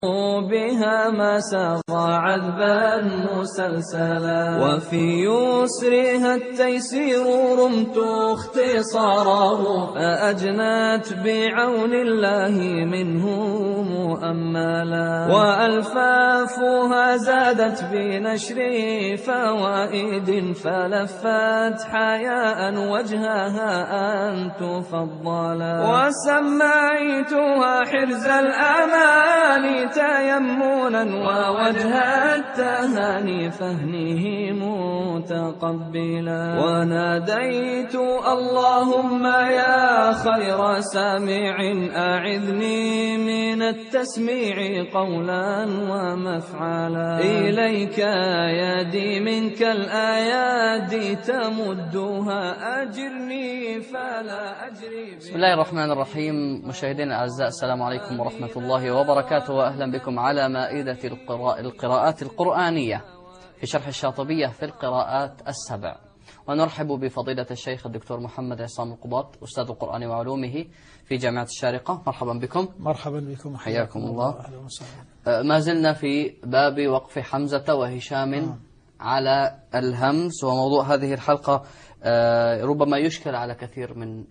بها ما ساغ عذبا مسلسلا، وفي يسرها التيسير رمت اختصاره، فأجنت بعون الله منه مؤملا، وألفافها زادت بنشر فوائد، فلفت حياء وجهها أن تفضلا، وسميتها حرز الأمان تيمنا، ووجه التهاني فهنه متقبلا، وناديت اللهم يا خير سامع أعذني من التسميع قولا ومفعلا، إليك يدي منك الآيات تمدها، أجرني فلا أجري. بسم الله الرحمن الرحيم. مشاهدينا الأعزاء، السلام عليكم ورحمة الله وبركاته، وأهلا بكم على مائدة القراءات القرآنية في شرح الشاطبية في القراءات السبع. ونرحب بفضيلة الشيخ الدكتور محمد عصام القباط، أستاذ القرآن وعلومه في جامعة الشارقة. مرحبا بكم. مرحبا بكم، حياكم الله. ما زلنا في باب وقف حمزة وهشام على الهمز، وموضوع هذه الحلقة ربما يشكل على كثير من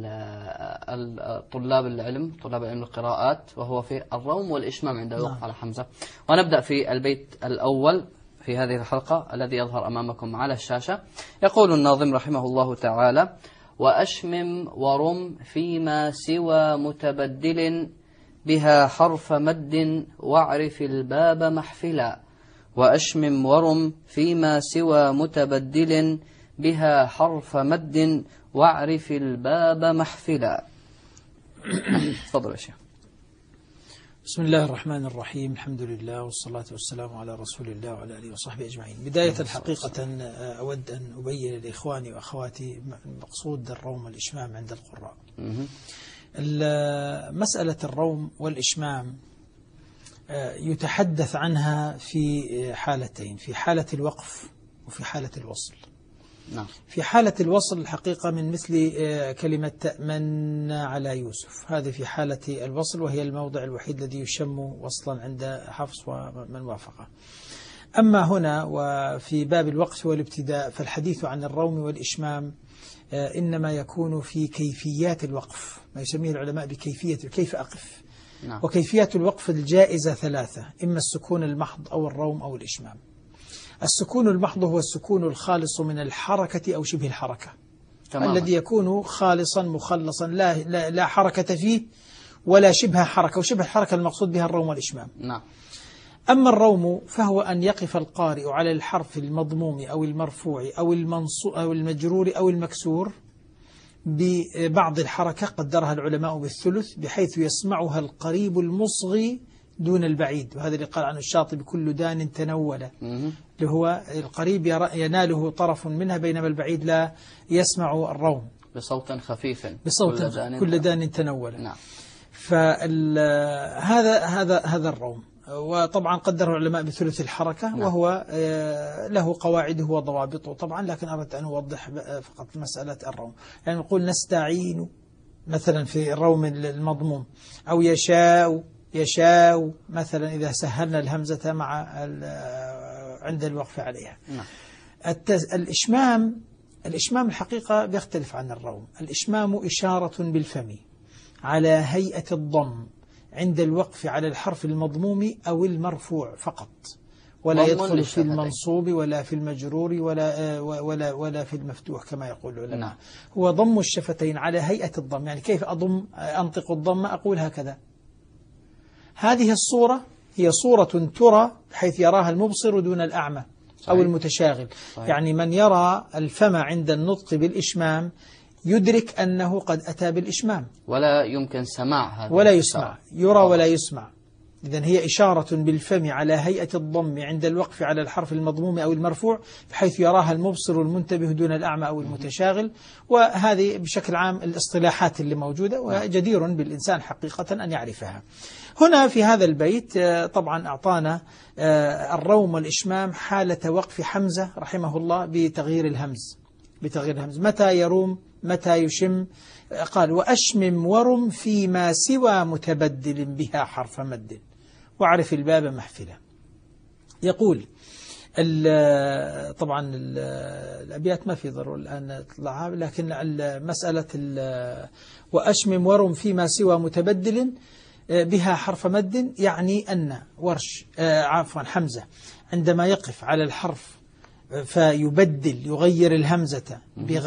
طلاب العلم القراءات، وهو في الروم والإشمام عند الوقف على حمزة. ونبدأ في البيت الأول في هذه الحلقة الذي يظهر أمامكم على الشاشة. يقول الناظم رحمه الله تعالى: وأشمم ورم فيما سوى متبدل، بها حرف مد واعرف الباب محفلا. وأشمم ورم فيما سوى متبدل، بها حرف مد واعرف الباب محفلا. تفضل يا شيخ. بسم الله الرحمن الرحيم، الحمد لله والصلاة والسلام على رسول الله وعلى آله وصحبه أجمعين. بداية الحقيقة أود أن أبين لإخواني وأخواتي مقصود الروم والإشمام عند القراء. مسألة الروم والإشمام يتحدث عنها في حالتين، في حالة الوقف وفي حالة الوصل. في حالة الوصل الحقيقة من مثل كلمة تأمن على يوسف، هذه في حالة الوصل، وهي الموضع الوحيد الذي يشم وصلا عند حفص ومن وافقه. أما هنا وفي باب الوقف والابتداء فالحديث عن الروم والإشمام إنما يكون في كيفيات الوقف، ما يسميه العلماء بكيفية كيف أقف. وكيفيات الوقف الجائزة ثلاثة: إما السكون المحض أو الروم أو الإشمام. السكون المحض هو السكون الخالص من الحركة أو شبه الحركة، الذي يكون خالصا مخلصا لا حركة فيه ولا شبه حركة، وشبه الحركة المقصود بها الروم والإشمام. أما الروم فهو أن يقف القارئ على الحرف المضموم أو المرفوع أو المجرور أو المكسور ببعض الحركة قدرها العلماء بالثلث، بحيث يسمعها القريب المصغي دون البعيد، وهذا اللي قال عنه الشاطبي: كل دان تنول، اللي هو القريب يناله طرف منها، بينما البعيد لا يسمع الروم بصوت خفيف، بصوت كل دان تنول. هذا الروم، وطبعا قدره العلماء بثلث الحركة. وهو له قواعده وضوابطه طبعا، لكن أردت أن أوضح فقط مسألة الروم. يعني نقول نستعين مثلا في الروم المضموم، أو يشاء مثلا إذا سهلنا الهمزة مع عند الوقف عليها. الإشمام الحقيقة بيختلف عن الروم. الإشمام إشارة بالفم على هيئة الضم عند الوقف على الحرف المضموم أو المرفوع فقط، ولا يدخل في المنصوب ولا في المجرور ولا في المفتوح كما يقول العلماء. هو ضم الشفتين على هيئة الضم. يعني كيف أنطق الضم؟ أقول هكذا. هذه الصورة هي صورة ترى بحيث يراها المبصر دون الأعمى أو المتشاغل. يعني من يرى الفم عند النطق بالإشمام يدرك أنه قد أتى بالإشمام، ولا يمكن سماع هذا، ولا يسمع، يرى ولا يسمع. إذن هي إشارة بالفم على هيئة الضم عند الوقف على الحرف المضموم أو المرفوع، بحيث يراها المبصر المنتبه دون الأعمى أو المتشاغل. وهذه بشكل عام الاصطلاحات اللي موجودة، وجدير بالإنسان حقيقة أن يعرفها. هنا في هذا البيت طبعا أعطانا الروم والإشمام حالة وقف حمزة رحمه الله بتغيير الهمز. متى يروم، متى يشم؟ قال: وأشمم ورم فيما سوى متبدل بها حرف مد واعرف الباب محفلا. يقول طبعا الأبيات ما في ضرورة الآن نطلعها، لكن مسألة وأشمم ورم فيما سوى متبدل بها حرف مد، يعني أن ورش عفوا حمزة عندما يقف على الحرف فيبدل يغير الهمزة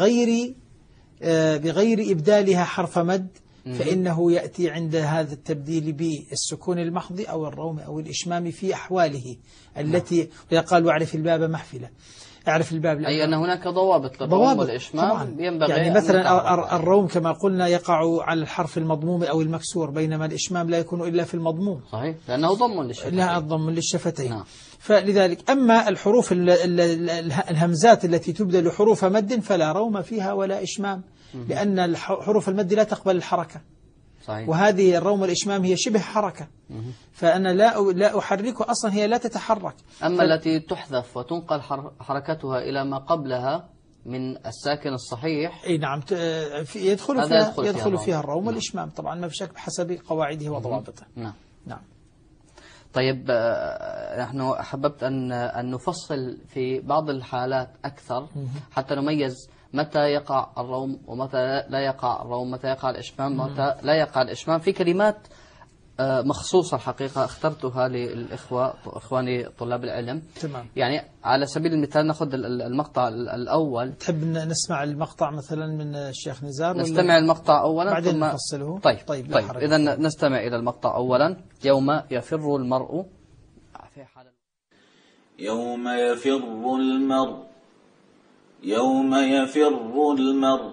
بغير إبدالها حرف مد، فإنه يأتي عند هذا التبديل بالسكون المحض أو الروم أو الإشمام في أحواله التي يقال واعرف الباب محفلة. أعرف الباب أي أن هناك ضوابط للروم والإشمام ينبغي يعني مثلا الروم كما قلنا يقع على الحرف المضموم أو المكسور، بينما الإشمام لا يكون إلا في المضموم، صحيح، لأنه ضم للشفتين. لا الضم للشفتين. فلذلك أما الحروف الهمزات التي تبدل حروف مد فلا روم فيها ولا إشمام، لأن حروف المد لا تقبل الحركة. صحيح. وهذه الروم والإشمام هي شبه حركة، فأنا لا أحركها أصلا، هي لا تتحرك. أما التي تحذف وتنقل حركتها إلى ما قبلها من الساكن الصحيح، أي نعم، يدخل فيها الروم والإشمام طبعا ما في شك بحسب قواعده وضوابطه. نعم. طيب نحن حببت أن نفصل في بعض الحالات أكثر حتى نميز متى يقع الروم ومتى لا يقع الروم، متى يقع الإشمام ومتى لا يقع الإشمام، في كلمات مخصوصة الحقيقة اخترتها إخواني طلاب العلم. تمام. يعني على سبيل المثال نأخذ المقطع الأول. تحب نسمع المقطع مثلا من الشيخ نزار؟ نستمع المقطع أولا بعدين نفصله. طيب إذا نستمع إلى المقطع أولا. يوم يفر المرء في حال يوم يفر المرء، يوم يفر المرء،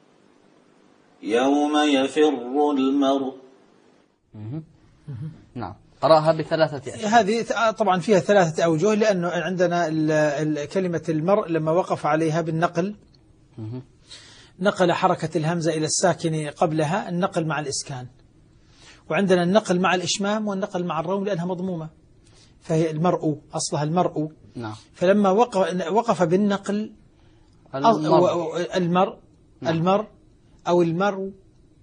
يوم يفر المرء. نعم، قرأها بثلاثة أشياء. هذه طبعا فيها ثلاثة أوجه، لأنه عندنا كلمة المرء لما وقف عليها بالنقل نقل حركة الهمزة إلى الساكن قبلها، النقل مع الإسكان، وعندنا النقل مع الإشمام والنقل مع الروم لأنها مضمومة، فهي المرء أصلها المرء. نعم. فلما وقف بالنقل المرء أو المرء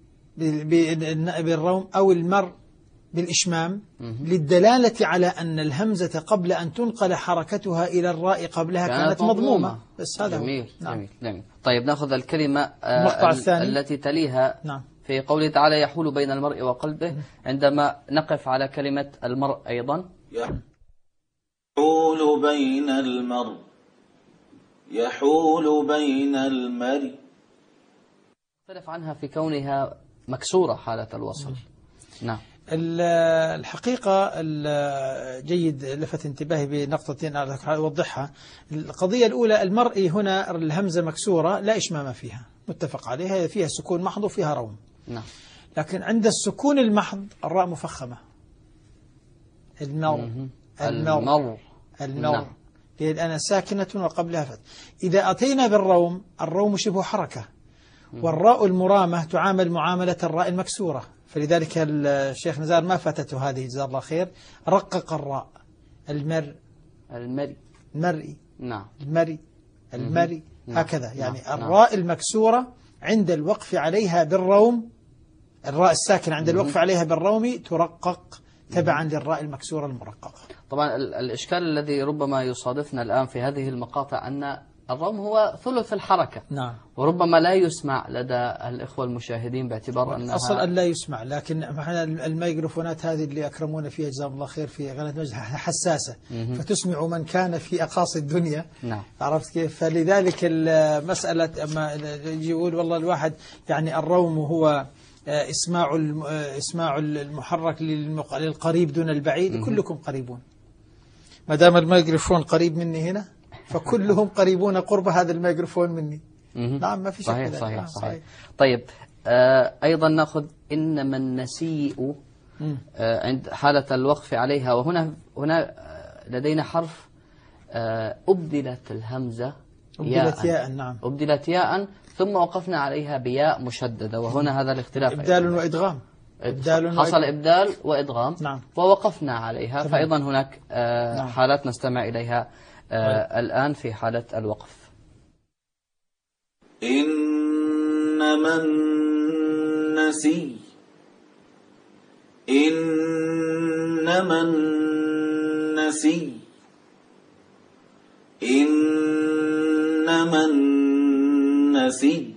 بالروم أو المرء بالإشمام للدلالة على أن الهمزة قبل أن تنقل حركتها إلى الراء قبلها كانت مضمومة. بس هذا جميل. نعم. جميل. طيب نأخذ الكلمة التي تليها. نعم. في قوله تعالى يحول بين المرء وقلبه، عندما نقف على كلمة المرء أيضا يحول بين المرء، يحول بين المرء، نختلف عنها في كونها مكسورة حالة الوصل. نعم. الحقيقة جيد لفت انتباهي بنقطتين أوضحها. القضية الأولى المرء هنا الهمزة مكسورة لا إشمام فيها، متفق عليها، فيها سكون محض وفيها روم. نعم. لكن عند السكون المحض الراء مفخمة، المر. نعم. لأنها ساكنة وقبلها فتح. إذا أتينا بالروم، الروم شبه حركة، والراء المرامة تعامل معاملة الراء المكسورة، فلذلك الشيخ نزار ما فاتته هذه جزاه الله خير، رقق الراء. المرئي. نعم. المري هكذا. يعني الراء المكسورة عند الوقف عليها بالروم، الراء الساكنة عند الوقف عليها بالروم ترقق تبعا للراء المكسورة المرققة. طبعا الإشكال الذي ربما يصادفنا الآن في هذه المقاطع أن الروم هو ثلث الحركة. نعم. وربما لا يسمع لدى الإخوة المشاهدين باعتبار أنها أصلا لا يسمع، لكن الميكروفونات هذه اللي أكرمونا فيها جزاهم الله خير في قناة مجد حساسة فتسمع من كان في أقاصي الدنيا. نعم. عرفت كيف؟ فلذلك المسألة أما يجي يقول والله الواحد يعني الروم هو إسماع المحرك للقريب دون البعيد. كلكم قريبون ما دام الميكروفون قريب مني هنا فكلهم قريبون قرب هذا الميكروفون مني. نعم ما في شك. صحيح. طيب أيضا نأخذ إنما النسيء عند حالة الوقف عليها، وهنا لدينا حرف أبدلت الهمزة ياء. نعم. أبدلت ياء ثم وقفنا عليها بياء مشددة، وهنا هذا الاختلاف. إبدال وإدغام. حصل إبدال وإدغام. نعم. ووقفنا عليها. فأيضا هناك حالات نستمع إليها الآن في حالة الوقف. إنما النسي، إنما النسي إنما النسي.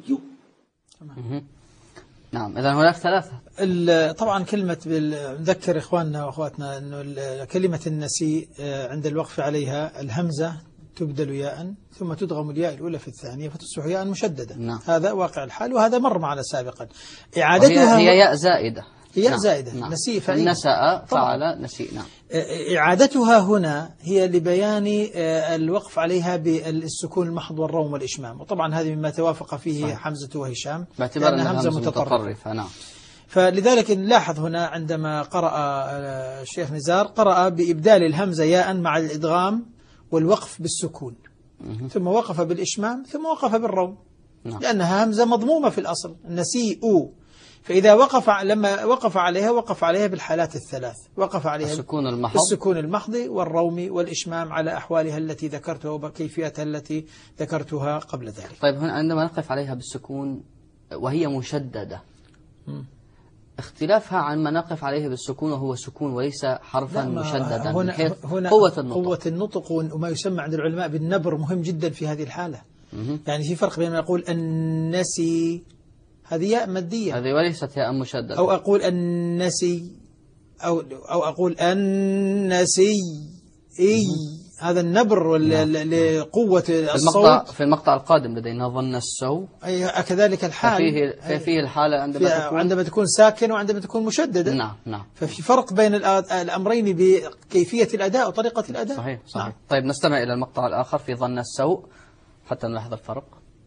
نعم، إذن هناك ثلاثة. طبعا كلمة نذكر إخواننا وأخواتنا أنه كلمة النسي عند الوقف عليها الهمزة تبدل ياء ثم تدغم الياء الأولى في الثانية فتصبح ياء مشددة. نعم. هذا واقع الحال وهذا مر معنا سابقا. إعادتها هي ياء زائدة. هي نعم. زائدة. نعم. نسي فعيل. نسأ فعل نسي. نعم. إعادتها هنا هي لبيان الوقف عليها بالسكون المحض والروم والإشمام، وطبعا هذه مما توافق فيه صحيح. حمزة وهشام باعتبار أنها همزة متطرفة. نعم. فلذلك نلاحظ هنا عندما قرأ الشيخ نزار قرأ بإبدال الهمزة ياء مع الإدغام والوقف بالسكون، ثم وقف بالإشمام ثم وقف بالروم. نعم. لأنها همزة مضمومة في الأصل النسيء، فإذا لما وقف عليها بالحالات الثلاث، وقف عليها بالسكون المحض والروم والإشمام على أحوالها التي ذكرتها وكيفيتها التي ذكرتها قبل ذلك. طيب هنا عندما نقف عليها بالسكون وهي مشددة، اختلافها عن ما نقف عليه بالسكون وهو سكون وليس حرفا مشددا. هنا قوة النطق وما يسمى عند العلماء بالنبر مهم جدا في هذه الحالة. يعني في فرق بين ما أقول النسي هذه ياء مادية، هذه وليست ياء مشددة، أو أقول النسي أو أقول النسي هذا النبر لقوة الصوت. في المقطع القادم لدينا ظن السو، كذلك الحال فيه الحالة عندما تكون ساكن وعندما تكون مشددة. نعم. ففي فرق بين الأمرين بكيفية الأداء وطريقة الأداء. صحيح. نعم. طيب نستمع إلى المقطع الآخر في ظن السو حتى نلاحظ الفرق.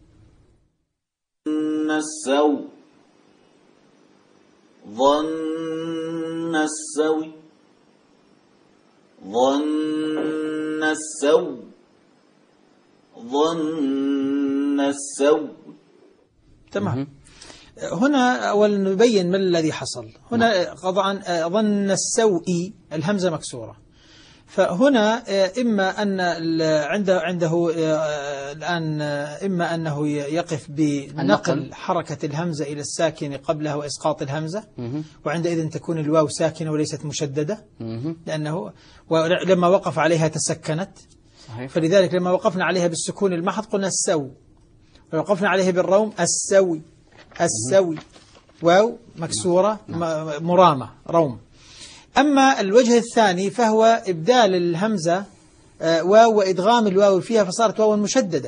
ظن السو ظن السو ظن السو ظن السو. تمام. هنا أولا نبين ما الذي حصل هنا. طبعا ظن السوء الهمزة مكسورة، فهنا إما أن عنده الآن إما أنه يقف بنقل حركة الهمزة إلى الساكن قبلها وإسقاط الهمزة، وعندئذ تكون الواو ساكنة وليست مشددة، لأنه لما وقف عليها تسكنت. فلذلك لما وقفنا عليها بالسكون المحض قلنا السو، ووقفنا عليها بالروم السوي واو مكسورة مرامة روم. أما الوجه الثاني فهو إبدال الهمزة واو وإدغام الواو فيها فصارت واو مشددة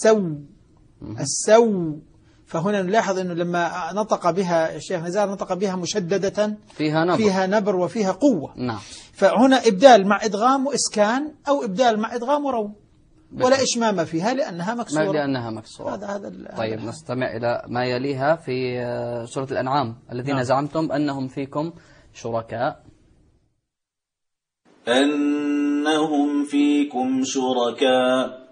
السو. فهنا نلاحظ أنه لما نطق بها الشيخ نزار نطق بها مشددة فيها نبر وفيها قوة. نعم. فهنا إبدال مع إدغام وإسكان أو إبدال مع إدغام وروم ولا إشمام فيها لأنها مكسورة. هذا طيب نستمع إلى ما يليها في سورة الأنعام الذين زعمتم أنهم فيكم شركاء. أنهم فيكم شركاء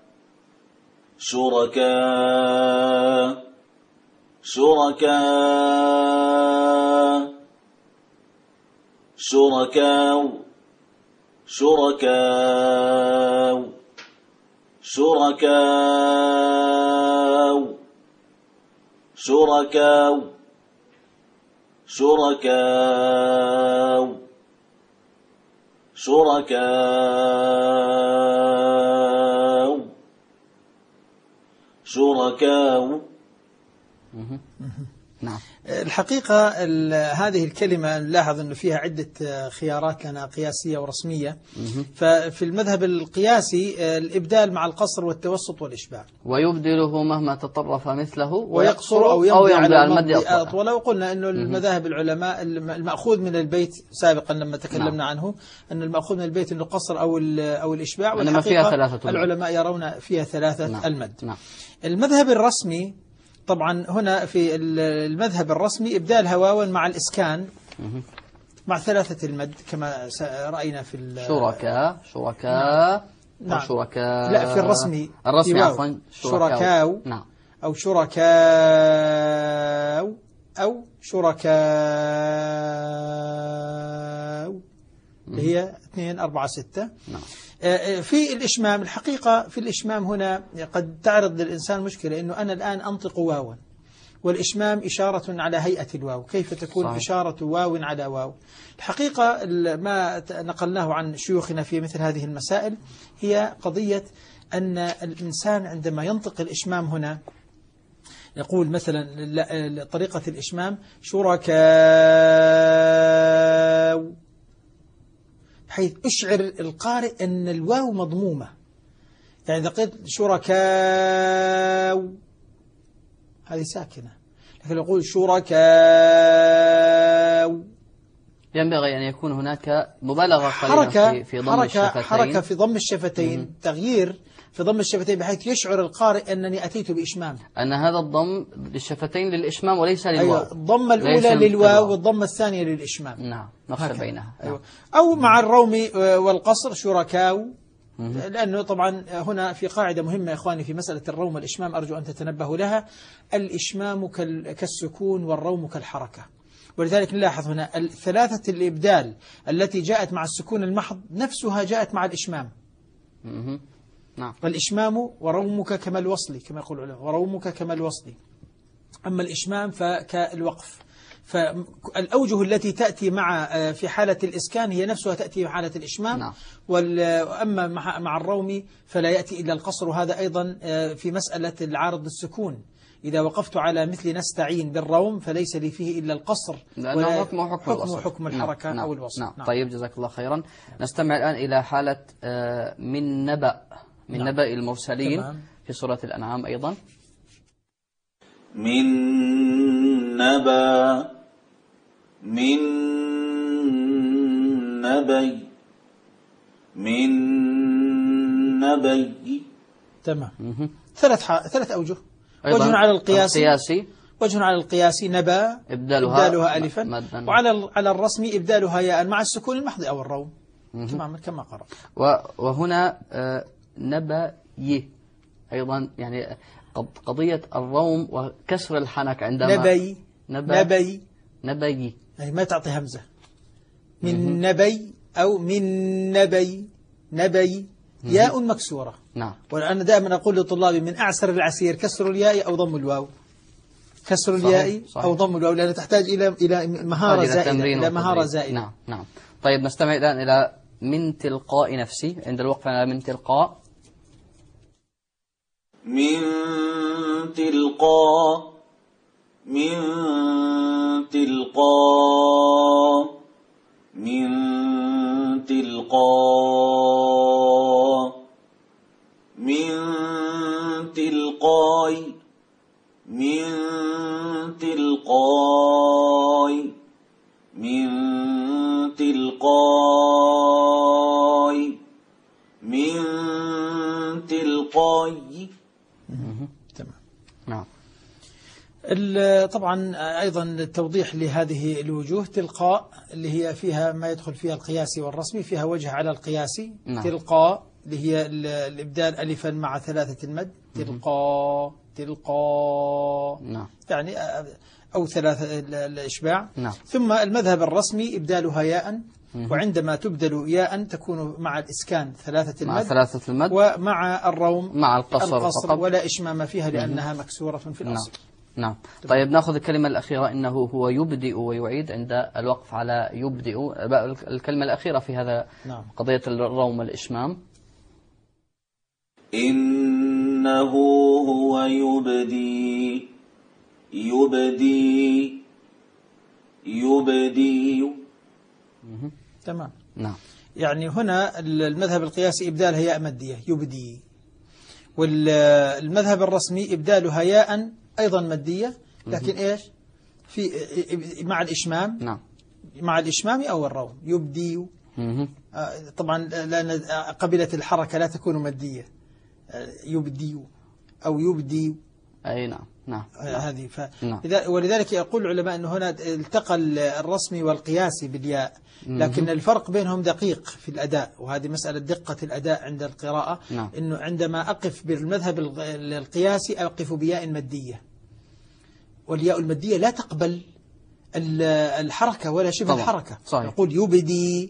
شركاء. نعم. الحقيقة هذه الكلمة نلاحظ أنه فيها عدة خيارات لنا قياسية ورسمية. ففي المذهب القياسي الإبدال مع القصر والتوسط والإشباع، ويبدله مهما تطرف مثله ويقصر أو يمضي على المد أطول. وقلنا أنه المذاهب العلماء المأخوذ من البيت سابقا لما تكلمنا عنه أن المأخوذ من البيت أنه قصر أو الإشباع، والحقيقة العلماء يرون فيها ثلاثة المد. نعم. المذهب الرسمي طبعا هنا في المذهب الرسمي إبدالها واوا مع الإسكان مع ثلاثة المد كما رأينا في شركاء. نعم. شركاء. لا في الرسمي عفوا شركاء. نعم. أو شركاء أو شركاء اللي هي 2 4 6. نعم. في الإشمام الحقيقة في الإشمام هنا قد تعرض للإنسان مشكلة، إنه أنا الآن أنطق واوا والإشمام إشارة على هيئة الواو، كيف تكون صحيح. إشارة واو على واو؟ الحقيقة ما نقلناه عن شيوخنا في مثل هذه المسائل هي قضية أن الإنسان عندما ينطق الإشمام هنا يقول مثلا طريقة الإشمام شركاء، بحيث أشعر القارئ أن الواو مضمومة. يعني إذا قلت شركاء هذه ساكنة، لكن يقول شركاء ينبغي أن يكون هناك مبالغة قليلة في ضم الشفتين، حركة في ضم الشفتين، تغيير في ضم الشفتين بحيث يشعر القارئ أنني أتيت بإشمام، أن هذا الضم للشفتين للإشمام وليس للواو. أيوة، الضمة الأولى للواو والضمة الثانية للإشمام. نعم، نفصل بينها. أيوة. أو مع الروم والقصر شركاء، لأنه طبعا هنا في قاعدة مهمة يا إخواني في مسألة الروم والإشمام أرجو أن تتنبهوا لها. الإشمام كالسكون والروم كالحركة، ولذلك نلاحظ هنا الثلاثة الإبدال التي جاءت مع السكون المحض نفسها جاءت مع الإشمام. نعم. الإشمام ورومك كما الوصل كما يقول العلماء، ورومك كما الوصل. أما الإشمام فكالوقف. فالأوجه التي تأتي في حالة الإسكان هي نفسها تأتي في حالة الإشمام. نعم. وأما مع الروم فلا يأتي إلا القصر، وهذا أيضا في مسألة العارض للسكون. إذا وقفت على مثل نستعين بالروم فليس لي فيه إلا القصر، لأنه حكم الحركة. نعم. أو الوصل. نعم. نعم. طيب جزاك الله خيرا. نستمع الآن إلى حالة من نبأ المرسلين. تمام. في سورة الأنعام أيضا. من نبأ تمام. ثلاث أوجه. وجه على القياسي، وجه على القياسي نبا إبدالها ألفا، وعلى الرسم إبدالها ياء مع السكون المحض أو الروم تماما كما قرأ. وهنا نبي أيضا، يعني قضية الروم وكسر الحنك عندما نبي يعني ما تعطي همزة من نبي أو من نبي ياء مكسورة. نعم. وأنا دائما أقول لطلابي من أعسر العسير كسر الياء أو ضم الواو، كسر الياء أو ضم الواو، لأنها تحتاج إلى مهارة زائدة، إلى مهارة زائدة. نعم نعم. طيب نستمع الآن إلى من تلقاء نفسي، عند الوقف على من تلقاء. من تلقاء تمام. نعم. طبعا أيضا التوضيح لهذه الوجوه، تلقاء اللي هي فيها ما يدخل فيها القياسي والرسمي، فيها وجه على القياسي. نعم. تلقاء اللي هي الإبدال ألفا مع ثلاثة المد، تلقاء نعم. يعني أو ثلاثة الإشباع. نعم. ثم المذهب الرسمي إبدالها ياء، وعندما تبدل ياء تكون مع الإسكان مع ثلاثة المد، ومع الروم مع القصر فقط، ولا إشمام فيها لأنها مكسورة في الأصل. نعم. طيب نأخذ الكلمة الأخيرة، إنه هو يبدئ ويعيد عند الوقف على يبدئ. الكلمة الأخيرة في هذا. نعم. قضية الروم والإشمام. إنه هو يبدي. تمام. نعم. يعني هنا المذهب القياسي إبدالها ياء مادية يبدي، والمذهب الرسمي إبدالها ياء أيضا مادية، لكن إيش في مع الإشمام. نعم. مع الإشمام أو الروم يبدي. طبعا لأن قبيلة الحركة لا تكون مادية، يبدي أو يبدي. أي نعم. نعم. هذه نعم. ولذلك يقول العلماء أنه هنا التقى الرسمي والقياسي بالياء، لكن الفرق بينهم دقيق في الأداء، وهذه مسألة دقة الأداء عند القراءة. نعم. أنه عندما أقف بالمذهب القياسي أقف بياء مادية، والياء المادية لا تقبل الحركة ولا شبه طبعا. الحركة. صحيح. يقول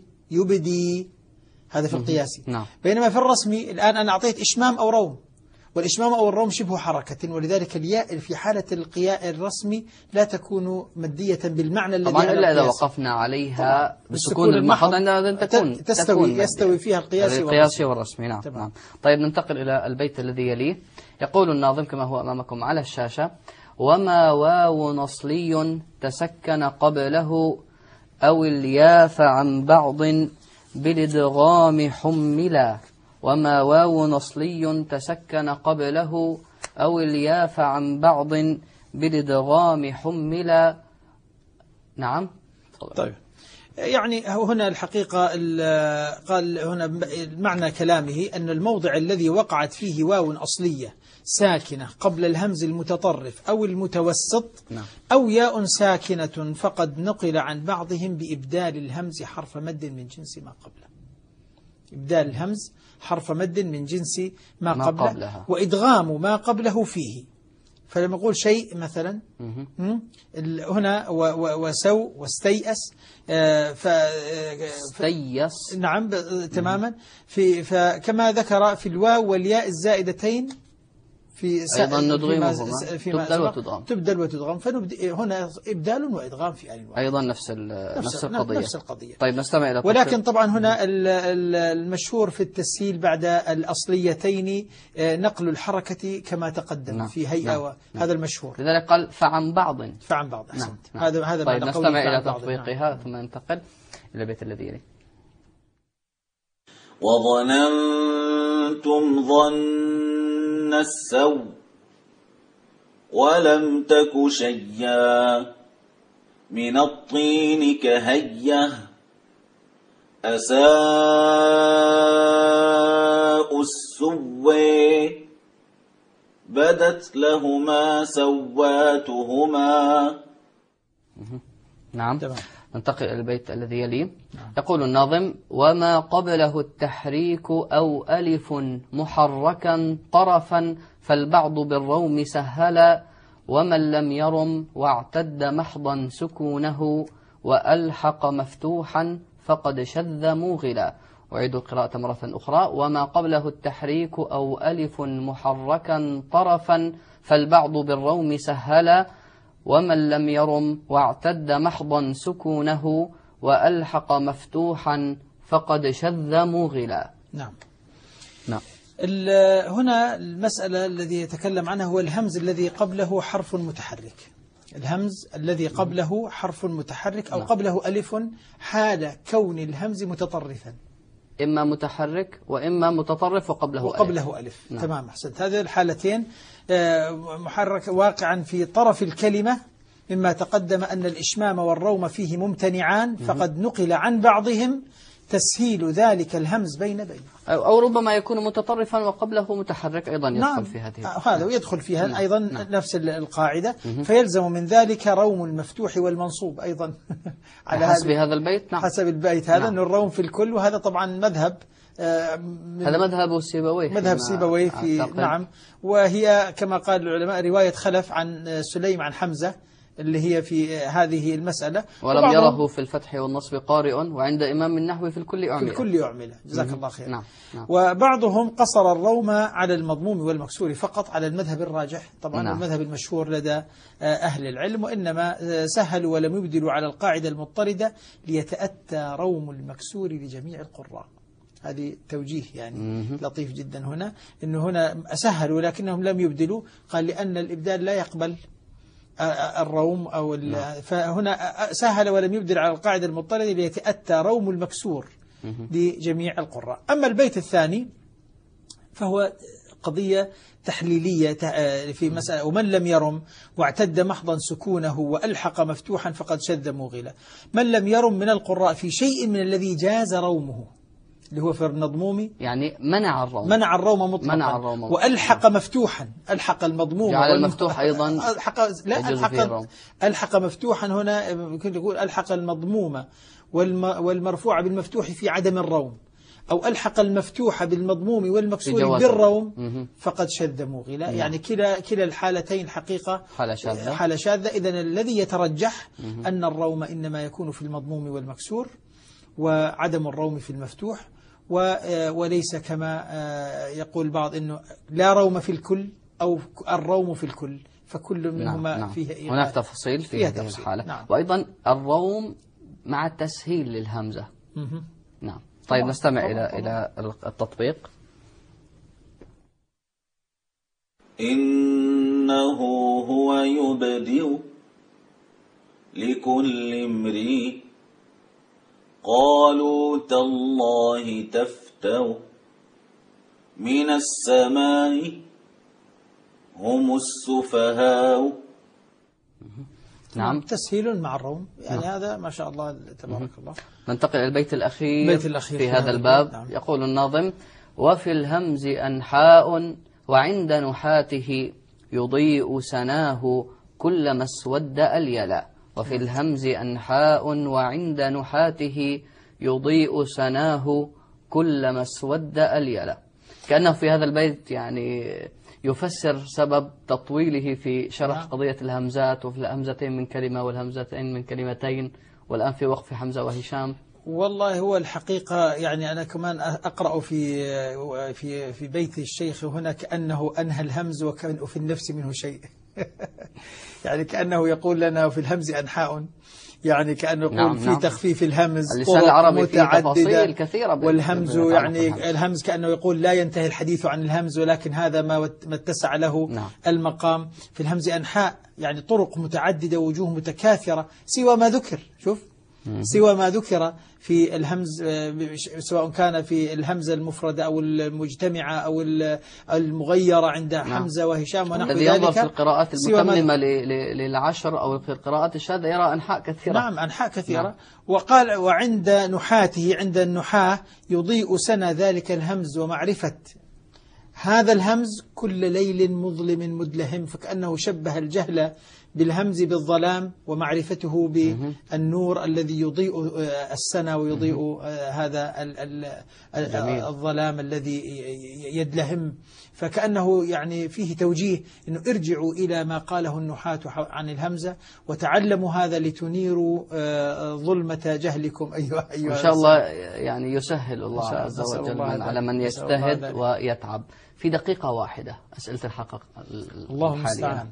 يبدي هذا في القياسي. نعم. بينما في الرسمي الآن أنا أعطيت إشمام أو روم، والإشمام أو الروم شبه حركة، ولذلك الياء في حالة القياء الرسمي لا تكون مدية بالمعنى الذي طبعا إلا إذا وقفنا عليها بالسكون المحض عندما تكون يستوي فيها القياسي والرسمي. نعم. نعم. طيب ننتقل إلى البيت الذي يليه. يقول الناظم كما هو أمامكم على الشاشة: وما واو نصلي تسكن قبله أو الياف عن بعض بالادغام حملا. وما واو نصلي تسكن قبله أو الياف عن بعض بالادغام حملا. نعم. طيب يعني هنا الحقيقة قال هنا معنى كلامه أن الموضع الذي وقعت فيه واو أصلية ساكنة قبل الهمز المتطرف أو المتوسط أو ياء ساكنة فقد نقل عن بعضهم بإبدال الهمز حرف مد من جنس ما قبله. إبدال الهمز حرف مد من جنس ما قبله وإدغام ما قبله فيه. فلما نقول شيء مثلا هنا وسو واستيأس استيأس نعم تماما فكما ذكر في الواو والياء الزائدتين في أيضا ندغمهما تبدل وتدغم هنا إبدال وإدغام في آن واحد أيضا نفس القضية. طيب نستمع إلى ولكن طبعا هنا المشهور في التسهيل بعد الأصليتين نقل الحركة كما تقدم في هيئة هذا المشهور. لذلك قال فعن بعض أحسنت. هذا طيب نستمع إلى تطبيقها ثم ننتقل إلى البيت الذي يليه. وظننتم ظن السوء ولم تك شيئا من الطين كهية أساء السوء بدت لهما سواتهما. نعم. ننتقل إلى البيت الذي يليه. يقول الناظم: وما قبله التحريك أو ألف محركا طرفا فالبعض بالروم سهلا ومن لم يرم واعتد محضا سكونه وألحق مفتوحا فقد شذ موغلا. أعيد القراءة مرة أخرى: وما قبله التحريك أو ألف محركا طرفا فالبعض بالروم سهلا ومن لم يرم واعتد محضا سكونه وألحق مفتوحا فقد شذ موغلا. نعم. هنا المسألة الذي يتكلم عنها هو الهمز الذي قبله حرف متحرك. الهمز الذي قبله حرف متحرك أو قبله ألف حال كون الهمز متطرفا، إما متحرك وإما متطرف وقبله ألف. تمام أحسنت. هذه الحالتين محرك واقعا في طرف الكلمة، مما تقدم أن الإشمام والروم فيه ممتنعان فقد نقل عن بعضهم تسهيل ذلك الهمز بين أو ربما يكون متطرفا وقبله متحرك أيضا يدخل في هذه هذا ويدخل فيها أيضا نفس القاعدة. فيلزم من ذلك روم المفتوح والمنصوب أيضا على حسب هذا البيت. حسب البيت هذا أن الروم في الكل، وهذا طبعا مذهب هذا مذهب سيبويه في نعم. وهي كما قال العلماء رواية خلف عن سليم عن حمزة اللي هي في هذه المسألة. ولم يره في الفتح والنصب قارئ وعند إمام النحو في الكل أعمل. جزاك الله خير. نعم. وبعضهم قصر الروم على المضموم والمكسور فقط على المذهب الراجح طبعا. المذهب المشهور لدى أهل العلم، وإنما سهلوا ولم يبدلوا على القاعدة المضطردة ليتأتى روم المكسور لجميع القراء. هذه توجيه يعني لطيف جدا هنا، إنه هنا سهلوا لكنهم لم يبدلوا. قال لأن الإبدال لا يقبل الروم أو فهنا سهل ولم يبدل على القاعدة المضطردة ليتأتى روم المكسور لجميع القراء. أما البيت الثاني فهو قضية تحليلية في مسألة: ومن لم يرم واعتد محضا سكونه وألحق مفتوحا فقد شذ موغلا. من لم يرم من القراء في شيء من الذي جاز رومه اللي هو في النضمومي، يعني منع الروم مطلقا وألحق مفتوحا، ألحق المضموم جعل المفتوح أيضا ألحق مفتوحا. هنا ممكن تقول ألحق المضمومة والمرفوع بالمفتوح في عدم الروم، أو ألحق المفتوح بالمضموم والمكسور بالروم فقد شذ موغلا. يعني كلا الحالتين حقيقة حالة شاذة. إذن الذي يترجح أن الروم إنما يكون في المضموم والمكسور وعدم الروم في المفتوح. وليس كما يقول بعض أنه لا روم في الكل أو الروم في الكل، فكل منهما فيه هناك تفصيل في هذه الحالة. وأيضا الروم مع التسهيل للهمزة. نعم. طيب نستمع إلى التطبيق. إنه هو يبدئ لكل امرئ قالوا تالله تفتر من السماء هم السفهاء. نعم، تسهيل مع الروم، يعني هذا ما شاء الله تبارك الله. ننتقل إلى البيت الأخير في هذا الباب. نعم. يقول الناظم: وفي الهمز أنحاء وعند نحاته يضيء سناه كلما اسود اليلا. وفي الهمز أنحاء وعند نحاته يضيء سناه كلما اسود اليلا. كأنه في هذا البيت يعني يفسر سبب تطويله في شرح قضية الهمزات، وفي الهمزتين من كلمة والهمزتين من كلمتين، والآن في وقف حمزة وهشام. والله هو الحقيقة يعني أنا كمان أقرأ في بيت الشيخ هنا كأنه أنهى الهمز وفي النفس منه شيء. يعني كأنه يقول لنا في الهمز أنحاء، يعني كأنه يقول في تخفيف الهمز اللسان العربي فيه تفاصيل كثيرة، والهمز يعني الهمز كأنه يقول لا ينتهي الحديث عن الهمز، ولكن هذا ما اتسع له المقام. في الهمز أنحاء يعني طرق متعددة ووجوه متكاثرة سوى ما ذكر. شوف، سوى ما ذكر في الهمز، سواء كان في الهمزة المفردة أو المجتمعة أو المغيرة عند حمزة وهشام ونحو ذلك. الذي ينظر في القراءات المتممة للعشر أو في القراءات الشاذة يرى أنحاء كثيرة. نعم، أنحاء كثيرة. نعم. وقال: وعند نحاته، عند النحاة يضيء سنى ذلك الهمز ومعرفة هذا الهمز كل ليل مظلم مدلهم. فكأنه شبه الجهل بالهمز بالظلام، ومعرفته بالنور الذي يضيء السنى ويضيء هذا الظلام الذي يدلهم. فكأنه يعني فيه توجيه أنه ارجعوا إلى ما قاله النحاة عن الهمزة وتعلموا هذا لتنيروا ظلمة جهلكم أيها إن شاء الله. يعني يسهل الله عز وجل على من يجتهد ويتعب. في دقيقة واحدة أسئلة الحقق. اللهم المستعان.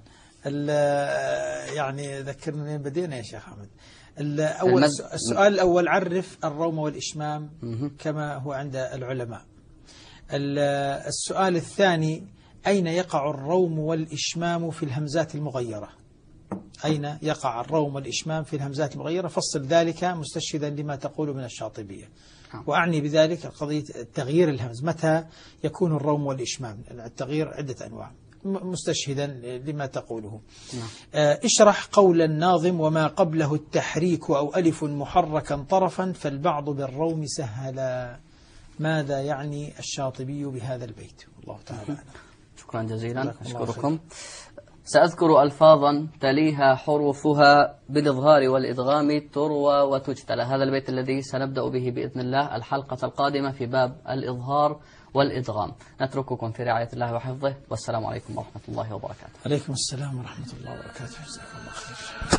يعني ذكرنا منين بدينا يا شيخ حمد. السؤال الأول: عرف الروم والإشمام كما هو عند العلماء. السؤال الثاني: أين يقع الروم والإشمام في الهمزات المغيرة؟ أين يقع الروم والإشمام في الهمزات المغيرة؟ فصل ذلك مستشهدا لما تقول من الشاطبية. وأعني بذلك قضية تغيير الهمز، متى يكون الروم والإشمام؟ التغيير عدة أنواع، مستشهدا لما تقوله. اشرح قول الناظم: وما قبله التحريك أو ألف محركا طرفا فالبعض بالروم سهلا. ماذا يعني الشاطبي بهذا البيت؟ الله تعالى. شكرا جزيلا، أشكركم. سأذكر ألفاظا تليها حروفها بالإظهار والإدغام تروى وتجتلى. هذا البيت الذي سنبدأ به بإذن الله الحلقة القادمة في باب الإظهار والإدغام. نترككم في رعاية الله وحفظه، والسلام عليكم ورحمة الله وبركاته. عليكم السلام ورحمة الله وبركاته. جزاكم الله خير.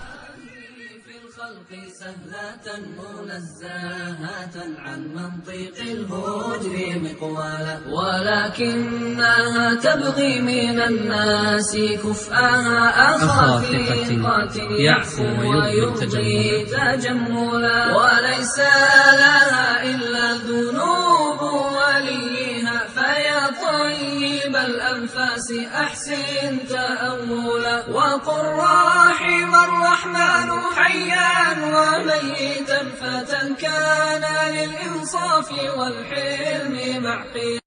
الخلق سهلة منزهة عن منطق الهجر مقوالا، ولكنها تبغي من الناس كفءها أخافقة يعفو ويبغي تجملا، وليس لها إلا ذنوب وليها فيا طيب الأنفاس أحسن تأملا، وقل رحم الرحمن حيا وميتا فتى كان للإنصاف والحلم معقلا.